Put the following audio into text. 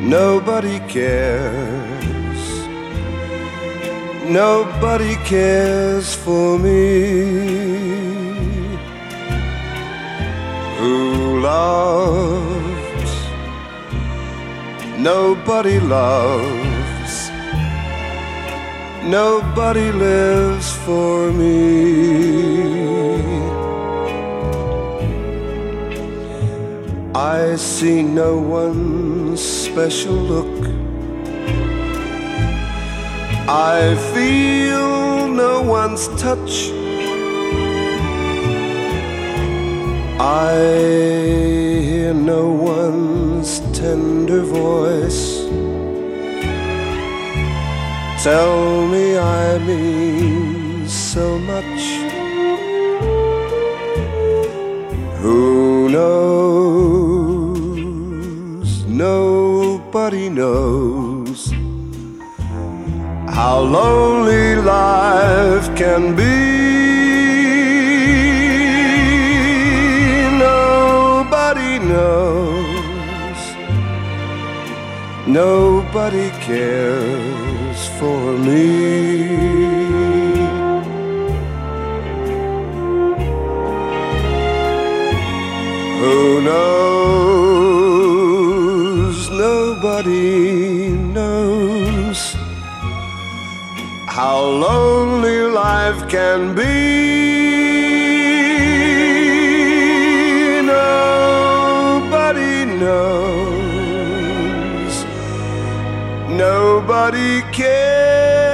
Nobody cares. Nobody cares for me. Who loves? Nobody loves. Nobody lives for me. I see no one's special look. I feel no one's touch. I hear no one's tender voice tell me I mean so much. Who knows? Nobody knows how lonely life can be. Nobody knows. Nobody cares for me. Who knows? Nobody knows how lonely life can be. Nobody knows. Nobody cares.